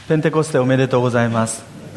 ペンテコステおめでとうございます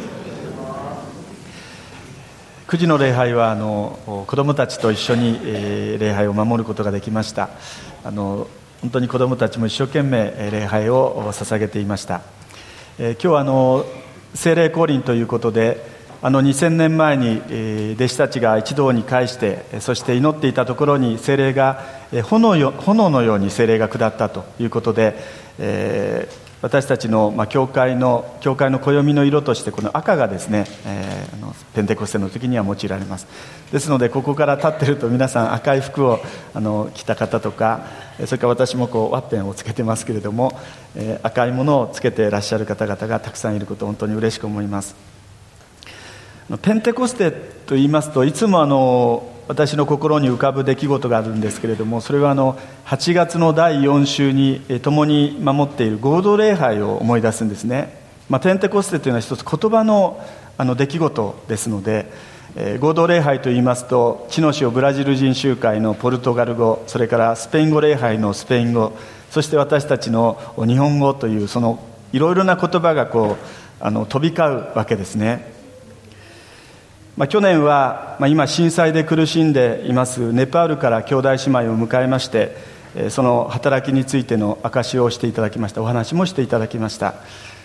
。9時の礼拝は子どもたちと一緒に、礼拝を守ることができました。本当に子どもたちも一生懸命礼拝を捧げていました。今日は聖霊降臨ということで、2000年前に弟子たちが一堂に会して、そして祈っていたところに聖霊が炎のように聖霊が下ったということで、私たちの教会の暦の色としてこの赤がですね、ペンテコステの時には用いられます。ですのでここから立っていると皆さん赤い服を着た方とか、それから私もワッペンをつけてますけれども、赤いものをつけていらっしゃる方々がたくさんいることを本当に嬉しく思います。ペンテコステと言いますと、いつも私の心に浮かぶ出来事があるんですけれども、それは8月の第4週に共に守っている合同礼拝を思い出すんですね。ペンテコステというのは一つ言葉の出来事ですので、合同礼拝といいますと、地の塩ブラジル人集会のポルトガル語、それからスペイン語礼拝のスペイン語、そして私たちの日本語という、そのいろいろな言葉が飛び交うわけですね。去年は、今震災で苦しんでいますネパールから兄弟姉妹を迎えまして、その働きについての証しをしていただきました。お話もしていただきました。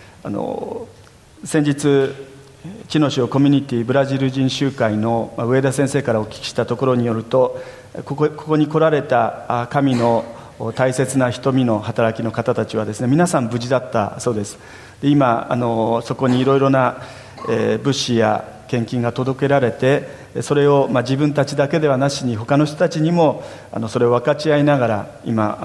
先日地の塩コミュニティブラジル人集会の上田先生からお聞きしたところによると、ここに来られた神の大切な瞳の働きの方たちはですね、皆さん無事だったそうです。で、今そこにいろいろな物資や献金が届けられて、それを自分たちだけではなしに他の人たちにもそれを分かち合いながら今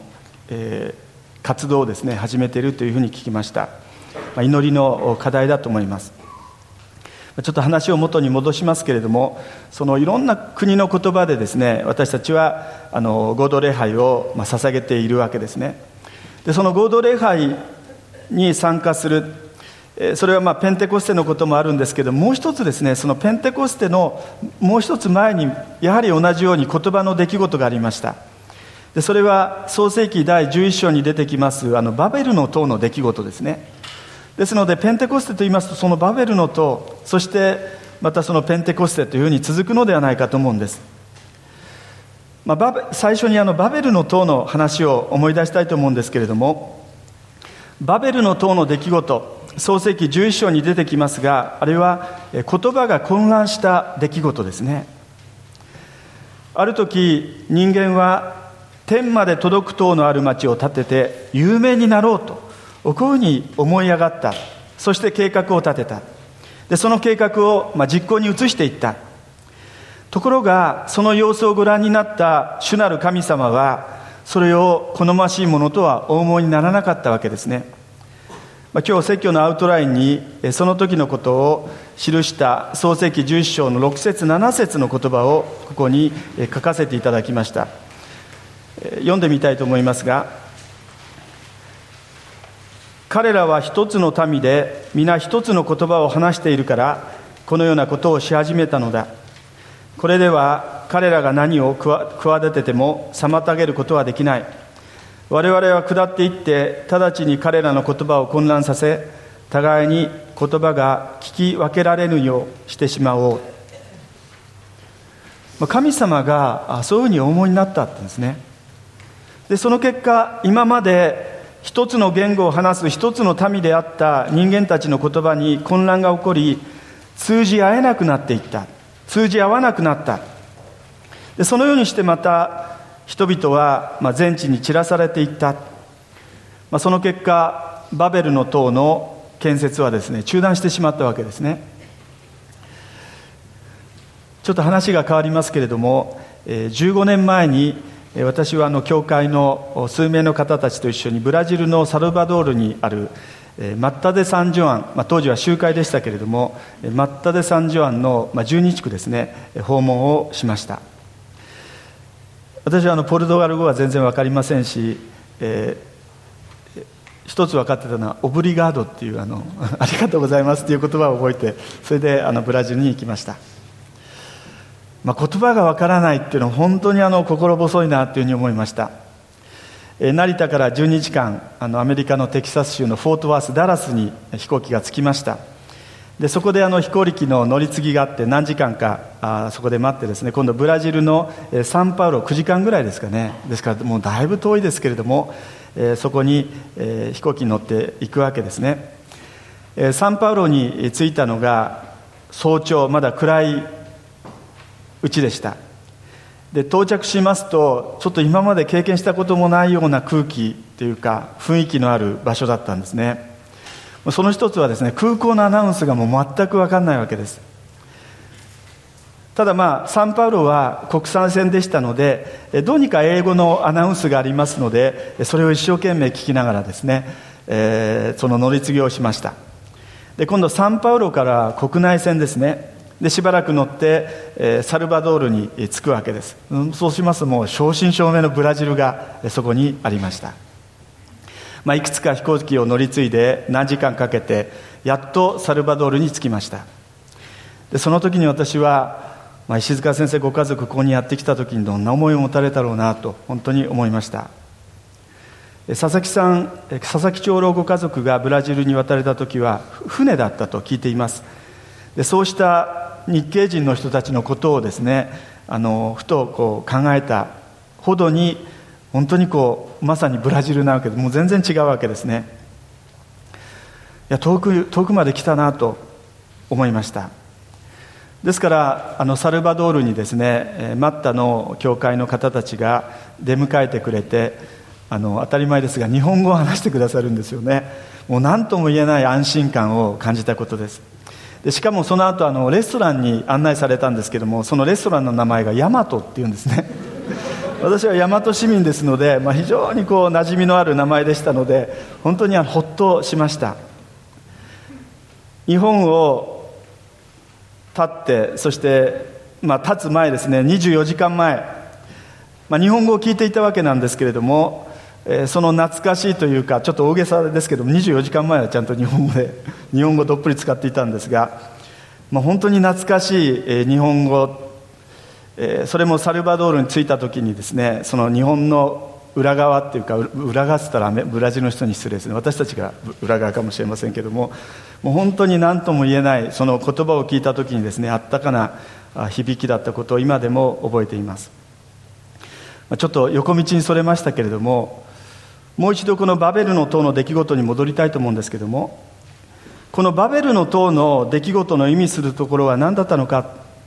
活動をですね始めているというふうに聞きました。祈りの課題だと思います。ちょっと話を元に戻しますけれども、そのいろんな国の言葉でですね、私たちは合同礼拝を捧げているわけですね。で、その合同礼拝に参加する、それはペンテコステのこともあるんですけど、もう一つですね、そのペンテコステのもう一つ前にやはり同じように言葉の出来事がありました。で、それは創世記第11章に出てきますバベルの塔の出来事ですね。ですのでペンテコステと言いますと、そのバベルの塔、そしてまたそのペンテコステというふうに続くのではないかと思うんです。最初にバベルの塔の話を思い出したいと思うんですけれども、バベルの塔の出来事、創世記11章に出てきますが、あれは言葉が混乱した出来事ですね。ある時人間は天まで届く塔のある町を建てて有名になろうとこういうふうに思い上がった。そして計画を立てた。で、その計画を実行に移していった。ところがその様子をご覧になった主なる神様は、それを好ましいものとはお思いにならなかったわけですね。今日説教のアウトラインにその時のことを記した創世記11章の6節7節の言葉をここに書かせていただきました。読んでみたいと思いますが、彼らは一つの民で皆一つの言葉を話しているからこのようなことをし始めたのだ。これでは彼らが何を企てても妨げることはできない。我々は下っていって直ちに彼らの言葉を混乱させ、互いに言葉が聞き分けられぬようしてしまおう。神様がそういうふうにお思いになったんですね。で、その結果、今まで一つの言語を話す一つの民であった人間たちの言葉に混乱が起こり、通じ合えなくなっていった。通じ合わなくなった。で、そのようにしてまた人々は全地に散らされていった。その結果、バベルの塔の建設はですね、中断してしまったわけですね。ちょっと話が変わりますけれども、15年前に私は教会の数名の方たちと一緒にブラジルのサルバドールにあるマッタデ・サン・ジョアン、当時は集会でしたけれども、マッタデ・サン・ジョアンの12地区ですね、訪問をしました。私はポルトガル語は全然分かりませんし、一つ分かってたのはオブリガードっていうありがとうございますっていう言葉を覚えて、それでブラジルに行きました。言葉が分からないっていうのは本当に心細いなというふうに思いました。 成田から12時間アメリカのテキサス州のフォートワースダラスに飛行機が着きました。でそこで飛行機の乗り継ぎがあって何時間かそこで待ってですね、今度ブラジルのサンパウロ9時間ぐらいですかね。ですからもうだいぶ遠いですけれども、そこに飛行機に乗って行くわけですね。サンパウロに着いたのが早朝、まだ暗いうちでした。で到着しますと、ちょっと今まで経験したこともないような空気というか雰囲気のある場所だったんですね。その一つはですね、空港のアナウンスがもう全く分かんないわけです。ただサンパウロは国際線でしたので、どうにか英語のアナウンスがありますので、それを一生懸命聞きながらですね、その乗り継ぎをしました。で今度サンパウロから国内線ですね。でしばらく乗って、サルバドールに着くわけです。そうしますともう正真正銘のブラジルがそこにありました。いくつか飛行機を乗り継いで何時間かけてやっとサルバドールに着きました。でその時に私は、石塚先生ご家族ここにやってきた時にどんな思いを持たれたろうなと本当に思いました。佐々木長老ご家族がブラジルに渡れた時は船だったと聞いています。でそうした日系人の人たちのことをですね、ふと考えたほどに本当にまさにブラジルなわけで、もう全然違うわけですね。いや遠くまで来たなと思いました。ですからサルバドールにですね、マッタの教会の方たちが出迎えてくれて、当たり前ですが日本語を話してくださるんですよね。もう何とも言えない安心感を感じたことです。でしかもその後レストランに案内されたんですけども、そのレストランの名前がヤマトっていうんですね。私は大和市民ですので、非常に馴染みのある名前でしたので、本当にほっとしました。日本を立って、そして、立つ前ですね、24時間前、日本語を聞いていたわけなんですけれども、その懐かしいというかちょっと大げさですけども、24時間前はちゃんと日本語どっぷり使っていたんですが、本当に懐かしい日本語、それもサルバドールに着いた時にですね、その日本の裏側っていうか、裏側って言ったらブラジルの人に失礼ですね、私たちが裏側かもしれませんけども、もう本当に何とも言えないその言葉を聞いた時にですね、あったかな響きだったことを今でも覚えています。ちょっと横道にそれましたけれども、もう一度このバベルの塔の出来事に戻りたいと思うんですけども、このバベルの塔の出来事の意味するところは何だったのか。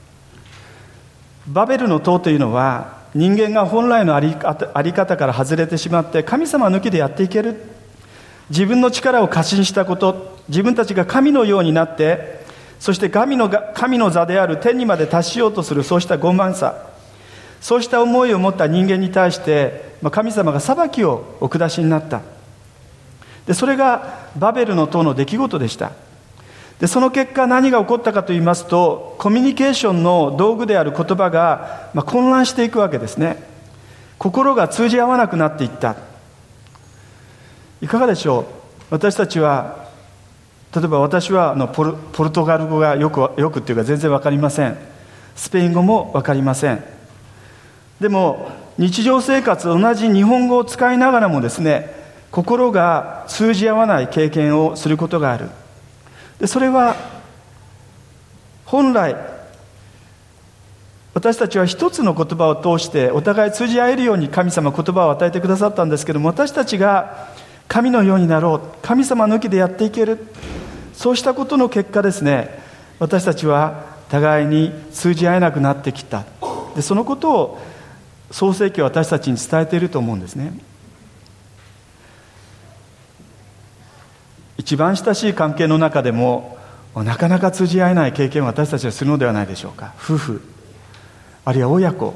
バベルの塔というのは、人間が本来のあり方から外れてしまって神様抜きでやっていける、自分の力を過信したこと、自分たちが神のようになって、そして神の座である天にまで達しようとする、そうした傲慢さ、そうした思いを持った人間に対して神様が裁きをお下しになった。でそれがバベルの塔の出来事でした。でその結果何が起こったかといいますと、コミュニケーションの道具である言葉が混乱していくわけですね。心が通じ合わなくなっていった。いかがでしょう。私たちは、例えば私はポルトガル語がよくっていうか全然わかりません。スペイン語もわかりません。でも日常生活同じ日本語を使いながらもですね、心が通じ合わない経験をすることがある。でそれは本来私たちは一つの言葉を通してお互い通じ合えるように神様言葉を与えてくださったんですけども、私たちが神のようになろう、神様抜きでやっていける、そうしたことの結果ですね、私たちは互いに通じ合えなくなってきた。でそのことを創世記は私たちに伝えていると思うんですね。一番親しい関係の中でもなかなか通じ合えない経験を私たちはするのではないでしょうか。夫婦、あるいは親子、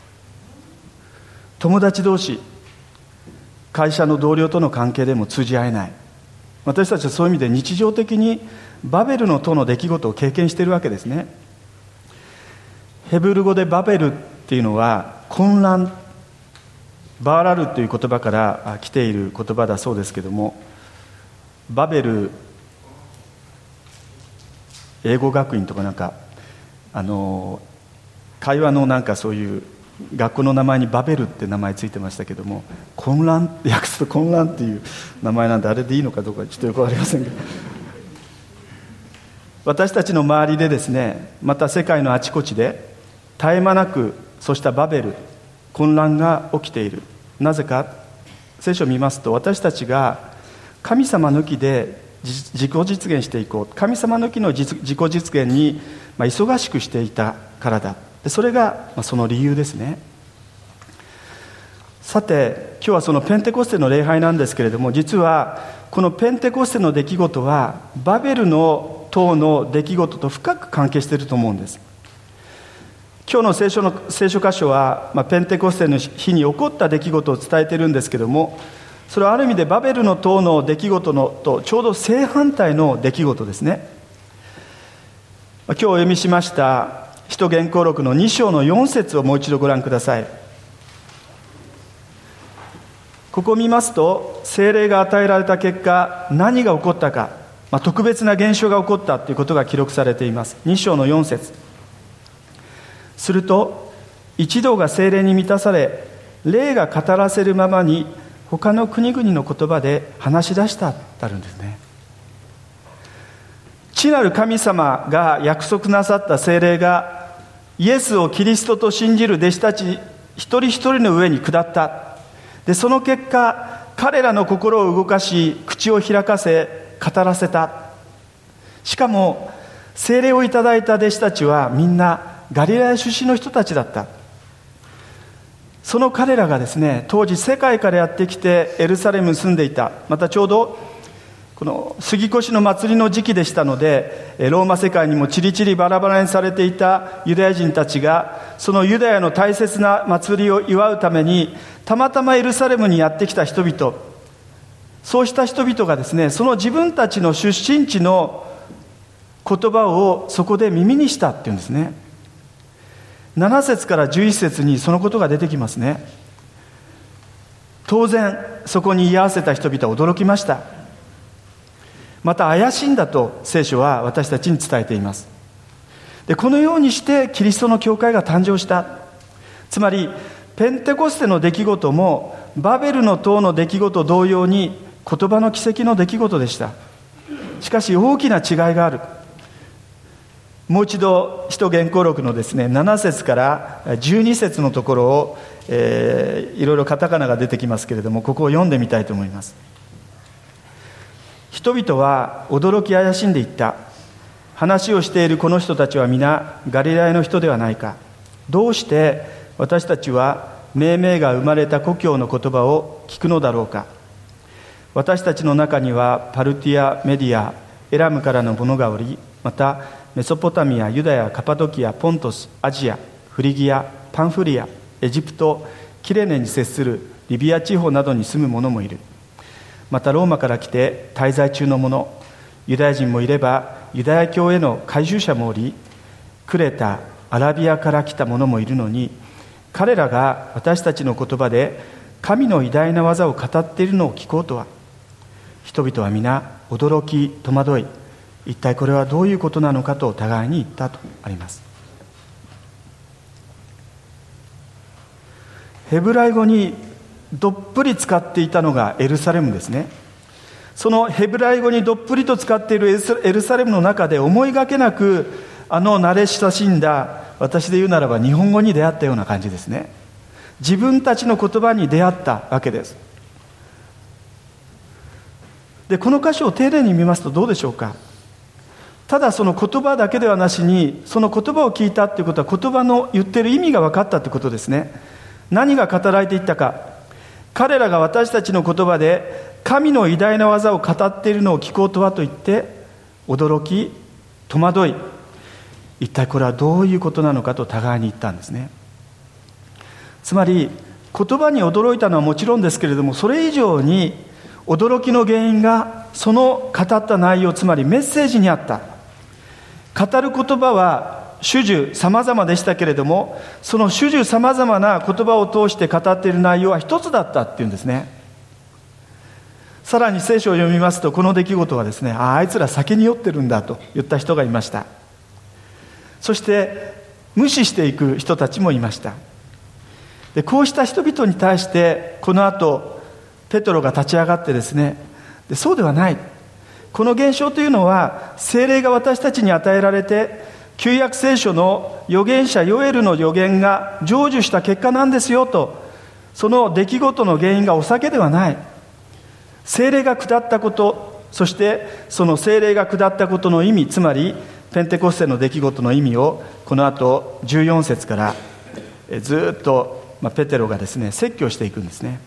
友達同士、会社の同僚との関係でも通じ合えない。私たちはそういう意味で日常的にバベルの塔の出来事を経験しているわけですね。ヘブル語でバベルっていうのは混乱、バーラルという言葉から来ている言葉だそうですけども、バベル英語学院とか会話のそういう学校の名前にバベルって名前ついてましたけども、混乱、訳すと混乱っていう名前なんで、あれでいいのかどうかちょっとよくわかりませんけど、私たちの周りでですね、また世界のあちこちで絶え間なくそうしたバベル、混乱が起きている。なぜか、聖書を見ますと、私たちが神様抜きで自己実現していこう、神様抜きの自己実現に忙しくしていたからだ。それがその理由ですね。さて、今日はそのペンテコステの礼拝なんですけれども、実はこのペンテコステの出来事はバベルの塔の出来事と深く関係していると思うんです。今日の聖書箇所は、ペンテコステの日に起こった出来事を伝えているんですけども、それはある意味でバベルの塔の出来事とちょうど正反対の出来事ですね。今日お読みしました使徒言行録の2章の4節をもう一度ご覧ください。ここを見ますと、聖霊が与えられた結果、何が起こったか、特別な現象が起こったということが記録されています。2章の4節。すると一同が聖霊に満たされ、霊が語らせるままに他の国々の言葉で話し出したとあるんですね。父なる神様が約束なさった聖霊がイエスをキリストと信じる弟子たち一人一人の上に下った。で、その結果、彼らの心を動かし、口を開かせ、語らせた。しかも聖霊をいただいた弟子たちはみんなガリラヤ出身の人たちだった。その彼らがですね、当時世界からやってきてエルサレムに住んでいた。またちょうどこの杉越の祭りの時期でしたので、ローマ世界にもちりちりバラバラにされていたユダヤ人たちが、そのユダヤの大切な祭りを祝うためにたまたまエルサレムにやってきた人々、そうした人々がですね、その自分たちの出身地の言葉をそこで耳にしたっていうんですね。7節から11節にそのことが出てきますね。当然そこに居合わせた人々は驚きました。また怪しいんだと聖書は私たちに伝えています。で、このようにしてキリストの教会が誕生した。つまりペンテコステの出来事もバベルの塔の出来事同様に言葉の奇跡の出来事でした。しかし大きな違いがある。もう一度使徒言行録のですね、7節から12節のところを、いろいろカタカナが出てきますけれども、ここを読んでみたいと思います。人々は驚き怪しんでいった。話をしているこの人たちは皆ガリラヤの人ではないか。どうして私たちは命名が生まれた故郷の言葉を聞くのだろうか。私たちの中にはパルティア、メディア、エラムからの者がおり、またメソポタミア、ユダヤ、カパドキア、ポントス、アジア、フリギア、パンフリア、エジプト、キレネに接するリビア地方などに住む者もいる。またローマから来て滞在中の者、ユダヤ人もいればユダヤ教への改宗者もおり、クレタ、アラビアから来た者もいるのに、彼らが私たちの言葉で神の偉大な技を語っているのを聞こうとは。人々は皆驚き戸惑い、一体これはどういうことなのかと互いに言ったとあります。ヘブライ語にどっぷり使っていたのがエルサレムですね。そのヘブライ語にどっぷりと使っているエルサレムの中で、思いがけなく慣れ親しんだ、私で言うならば日本語に出会ったような感じですね。自分たちの言葉に出会ったわけです。で、この箇所を丁寧に見ますとどうでしょうか。ただその言葉だけではなしに、その言葉を聞いたということは、言葉の言っている意味が分かったということですね。何が語られていったか。彼らが私たちの言葉で神の偉大な技を語っているのを聞こうとはと言って、驚き戸惑い、一体これはどういうことなのかと互いに言ったんですね。つまり言葉に驚いたのはもちろんですけれども、それ以上に驚きの原因がその語った内容、つまりメッセージにあった。語る言葉は種々様々でしたけれども、その種々様々な言葉を通して語っている内容は一つだったっていうんですね。さらに聖書を読みますと、この出来事はですね、あいつら酒に酔ってるんだと言った人がいました。そして無視していく人たちもいました。 でこうした人々に対してこの後ペトロが立ち上がってですね、でそうではない、この現象というのは聖霊が私たちに与えられて旧約聖書の預言者ヨエルの預言が成就した結果なんですよと、その出来事の原因がお酒ではない、聖霊が下ったこと、そしてその聖霊が下ったことの意味、つまりペンテコステの出来事の意味をこの後14節からずっとペテロがですね説教していくんですね。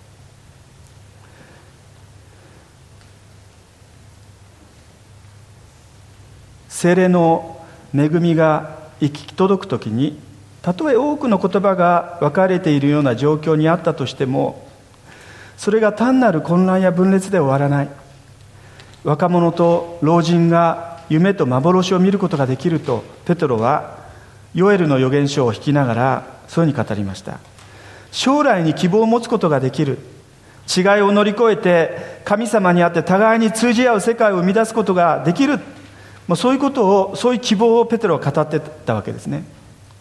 聖霊の恵みが行き届くときに、たとえ多くの言葉が分かれているような状況にあったとしても、それが単なる混乱や分裂で終わらない。若者と老人が夢と幻を見ることができると、ペテロはヨエルの預言書を引きながらそういうふうに語りました。将来に希望を持つことができる、違いを乗り越えて神様にあって互いに通じ合う世界を生み出すことができる、もうそういうことを、そういう希望をペテロは語ってたわけですね。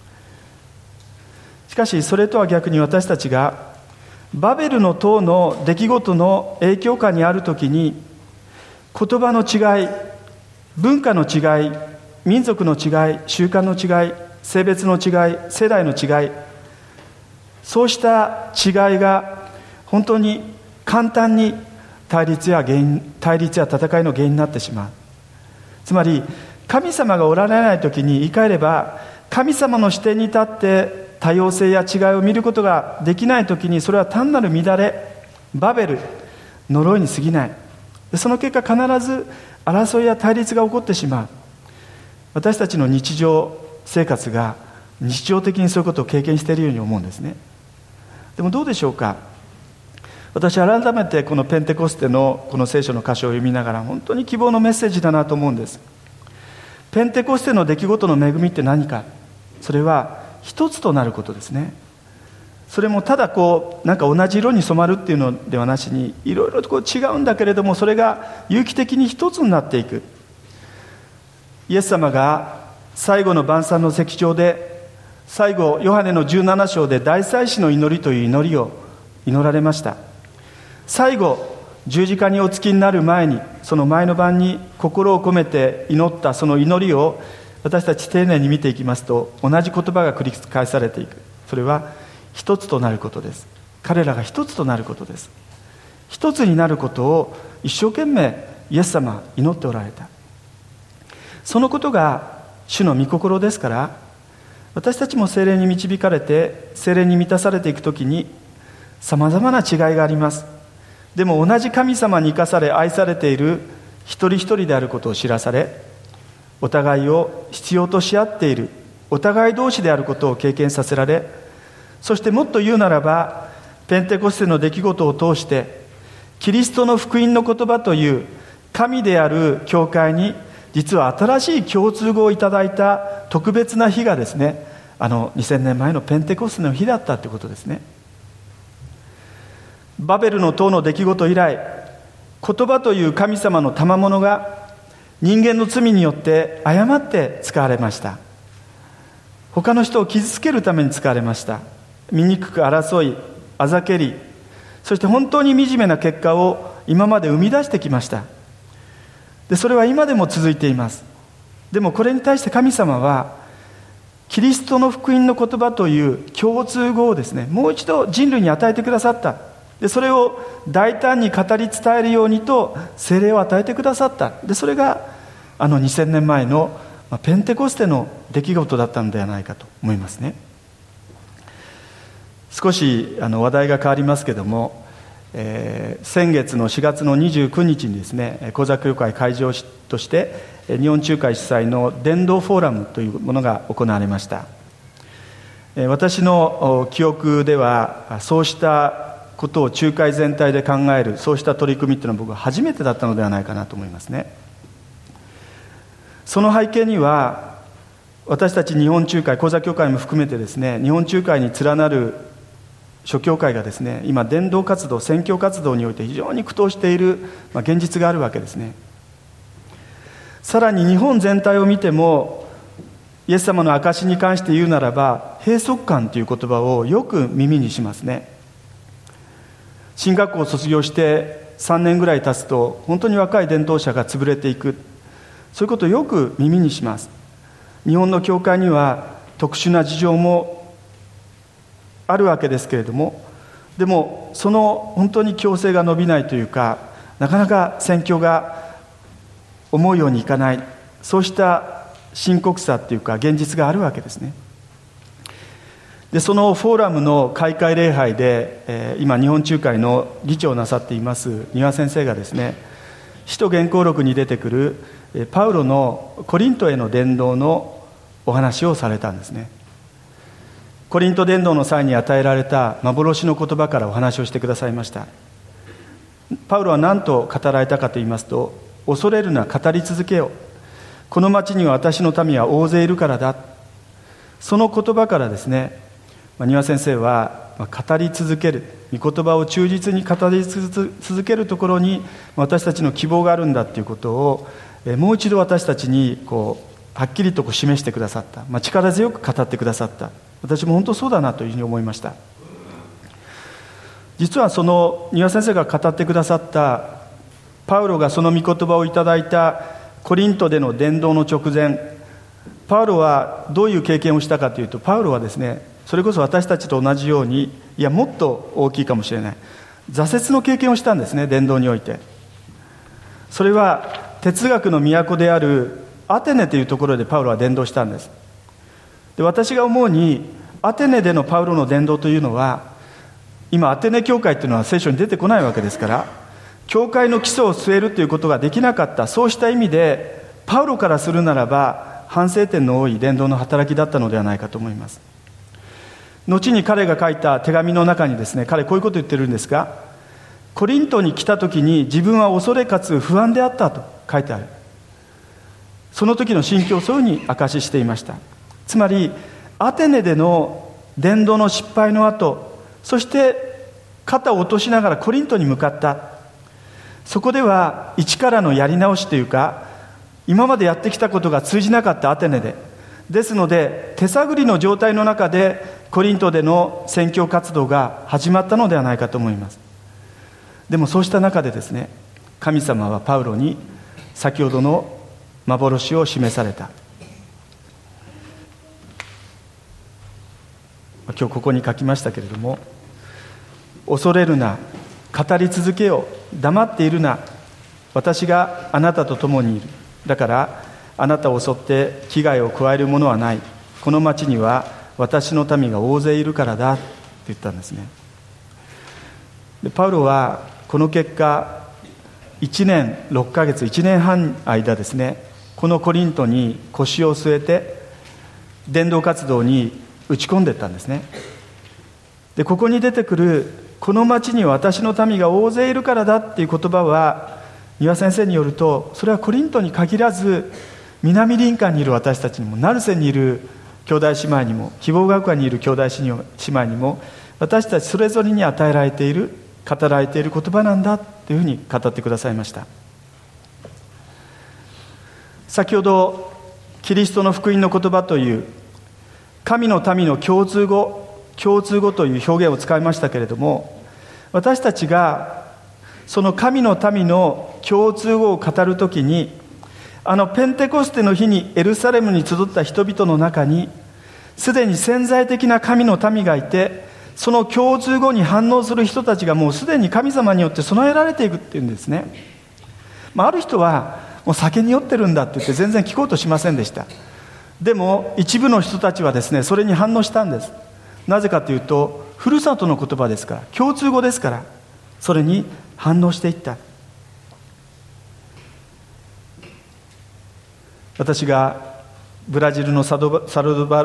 しかしそれとは逆に、私たちがバベルの塔の出来事の影響下にあるときに、言葉の違い、文化の違い、民族の違い、習慣の違い、性別の違い、世代の違い、そうした違いが本当に簡単に対立や戦いの原因になってしまう。つまり神様がおられないときに、言い換えれば神様の視点に立って多様性や違いを見ることができないときに、それは単なる乱れ、バベル、呪いに過ぎない。その結果必ず争いや対立が起こってしまう。私たちの日常生活が日常的にそういうことを経験しているように思うんですね。でもどうでしょうか。私改めてこのペンテコステのこの聖書の箇所を読みながら、本当に希望のメッセージだなと思うんです。ペンテコステの出来事の恵みって何か。それは一つとなることですね。それもただなんか同じ色に染まるっていうのではなしに、いろいろと違うんだけれども、それが有機的に一つになっていく。イエス様が最後の晩餐の席上で、最後ヨハネの17章で大祭司の祈りという祈りを祈られました。最後十字架におつきになる前に、その前の晩に心を込めて祈ったその祈りを私たち丁寧に見ていきますと、同じ言葉が繰り返されていく。それは一つとなることです。彼らが一つとなることです。一つになることを一生懸命イエス様は祈っておられた。そのことが主の御心ですから、私たちも聖霊に導かれて聖霊に満たされていくときに、さまざまな違いがあります。でも同じ神様に生かされ愛されている一人一人であることを知らされ、お互いを必要とし合っているお互い同士であることを経験させられ、そしてもっと言うならば、ペンテコステの出来事を通してキリストの福音の言葉という神である教会に、実は新しい共通語をいただいた特別な日がですね、2000年前のペンテコステの日だったということですね。バベルの塔の出来事以来、言葉という神様の賜物が人間の罪によって誤って使われました。他の人を傷つけるために使われました。醜く争い、あざけり、そして本当に惨めな結果を今まで生み出してきました。でそれは今でも続いています。でもこれに対して神様は、キリストの福音の言葉という共通語をですね、もう一度人類に与えてくださった。でそれを大胆に語り伝えるようにと聖霊を与えてくださった。でそれが2000年前のペンテコステの出来事だったのではないかと思いますね。少し話題が変わりますけども、先月の4月の29日にですね、講座協会会場として日本仲介主催の伝道フォーラムというものが行われました。私の記憶では、そうしたことを仲介全体で考える、そうした取り組みというのは僕は初めてだったのではないかなと思いますね。その背景には、私たち日本仲介、講座協会も含めてですね、日本仲介に連なる諸教会がですね、今伝道活動、宣教活動において非常に苦闘している現実があるわけですね。さらに日本全体を見ても、イエス様の証に関して言うならば、 閉塞感という言葉をよく耳にしますね。進学校を卒業して3年ぐらい経つと本当に若い伝道者が潰れていく、そういうことをよく耳にします。日本の教会には特殊な事情もあるわけですけれども、でもその本当に強制が伸びないというか、なかなか宣教が思うようにいかない、そうした深刻さっていうか現実があるわけですね。でそのフォーラムの開会礼拝で、今日本仲介の議長をなさっています丹羽先生がですね、使徒言行録に出てくるパウロのコリントへの伝道のお話をされたんですね。コリント伝道の際に与えられた幻の言葉からお話をしてくださいました。パウロは何と語られたかと言いますと、恐れるな、語り続けよ、この町には私の民は大勢いるからだ。その言葉からですね、丹羽先生は語り続ける、御言葉を忠実に語り続けるところに私たちの希望があるんだということをもう一度私たちにはっきりと示してくださった、力強く語ってくださった。私も本当そうだなというふうに思いました。実はその丹羽先生が語ってくださったパウロがその御言葉をいただいたコリントでの伝道の直前、パウロはどういう経験をしたかというと、パウロはですね、それこそ私たちと同じように、いやもっと大きいかもしれない挫折の経験をしたんですね、伝道において。それは哲学の都であるアテネというところでパウロは伝道したんです。で、私が思うにアテネでのパウロの伝道というのは、今アテネ教会というのは聖書に出てこないわけですから、教会の基礎を据えるということができなかった、そうした意味でパウロからするならば反省点の多い伝道の働きだったのではないかと思います。後に彼が書いた手紙の中にですね、彼こういうことを言ってるんですが、コリントに来た時に自分は恐れかつ不安であったと書いてある。その時の心境をそういうふうに証ししていました。つまりアテネでの伝道の失敗の後、そして肩を落としながらコリントに向かった。そこでは一からのやり直しというか、今までやってきたことが通じなかったアテネで、ですので手探りの状態の中でコリントでの宣教活動が始まったのではないかと思います。でもそうした中でですね、神様はパウロに先ほどの幻を示された。今日ここに書きましたけれども、恐れるな、語り続けよ、黙っているな、私があなたと共にいる。だからあなたを襲って危害を加えるものはない。この町には私の民が大勢いるからだって言ったんですね。でパウロはこの結果1年6ヶ月1年半間ですね、このコリントに腰を据えて伝道活動に打ち込んでいったんですね。でここに出てくるこの町には私の民が大勢いるからだっていう言葉は、丹羽先生によるとそれはコリントに限らず、南林間にいる私たちにも、ナルセにいる兄弟姉妹にも、希望学科にいる兄弟姉妹にも、私たちそれぞれに与えられている、語られている言葉なんだというふうに語ってくださいました。先ほどキリストの福音の言葉という神の民の共通語という表現を使いましたけれども、私たちがその神の民の共通語を語るときに、ペンテコステの日にエルサレムに集った人々の中にすでに潜在的な神の民がいて、その共通語に反応する人たちがもうすでに神様によって備えられていくっていうんですね。ある人はもう酒に酔ってるんだって言って全然聞こうとしませんでした。でも一部の人たちはですね、それに反応したんです。なぜかというと、ふるさとの言葉ですから、共通語ですから、それに反応していった。私がブラジルのサルバ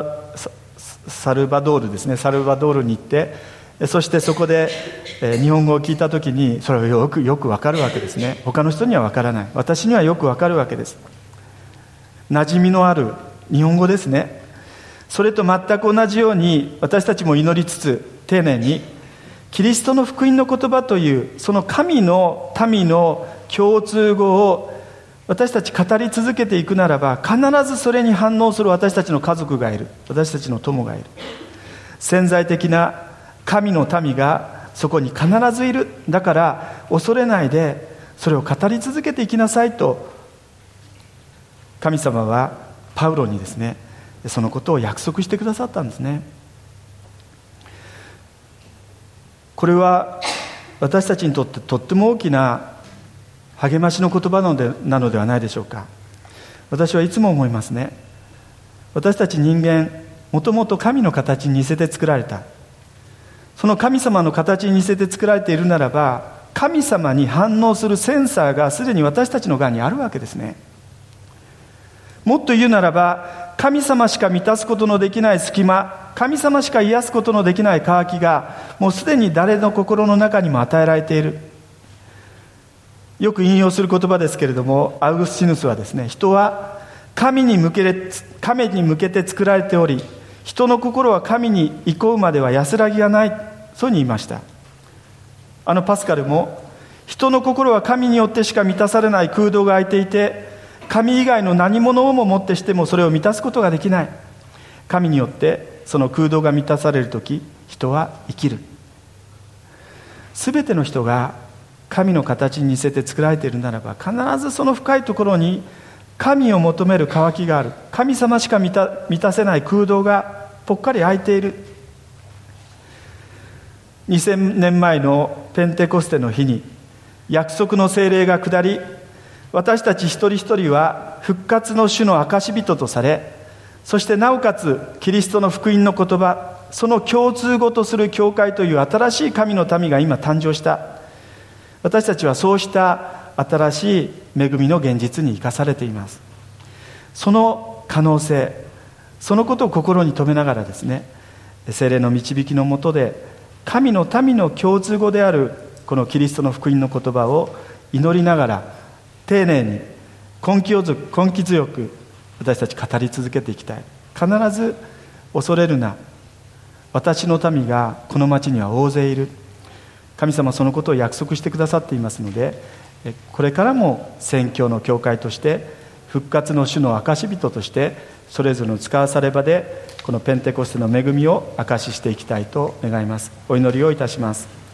ドールですね、サルバドールに行って、そしてそこで日本語を聞いたときに、それはよくわかるわけですね。他の人にはわからない、私にはよくわかるわけです。馴染みのある日本語ですね。それと全く同じように、私たちも祈りつつ丁寧にキリストの福音の言葉というその神の民の共通語を私たち語り続けていくならば、必ずそれに反応する私たちの家族がいる、私たちの友がいる。 潜在的な神の民がそこに必ずいる。だから恐れないでそれを語り続けていきなさいと、神様はパウロにですね、そのことを約束してくださったんですね。これは私たちにとってとっても大きな励ましの言葉なのではないでしょうか。私はいつも思いますね。私たち人間、もともと神の形に似せて作られた。その神様の形に似せて作られているならば、神様に反応するセンサーがすでに私たちの側にあるわけですね。もっと言うならば、神様しか満たすことのできない隙間、神様しか癒すことのできない渇きが、もうすでに誰の心の中にも与えられている。よく引用する言葉ですけれども、アウグスチヌスはですね、人は神に向けて作られており、人の心は神に憩うまでは安らぎがない、そうに言いました。パスカルも、人の心は神によってしか満たされない空洞が空いていて、神以外の何物をももってしてもそれを満たすことができない。神によってその空洞が満たされるとき、人は生きる。すべての人が神の形に似せて作られているならば、必ずその深いところに神を求める渇きがある。神様しか満たせない空洞がぽっかり空いている。2000年前のペンテコステの日に約束の聖霊が下り、私たち一人一人は復活の主の証人とされ、そしてなおかつキリストの福音の言葉、その共通語とする教会という新しい神の民が今誕生した。私たちはそうした新しい恵みの現実に生かされています。その可能性、そのことを心に留めながらですね、聖霊の導きのもとで神の民の共通語であるこのキリストの福音の言葉を祈りながら、丁寧に根気強く私たち語り続けていきたい。必ず恐れるな、私の民がこの町には大勢いる。神様はそのことを約束してくださっていますので、これからも宣教の教会として、復活の主の証人として、それぞれの使わされ場でこのペンテコステの恵みを証ししていきたいと願います。お祈りをいたします。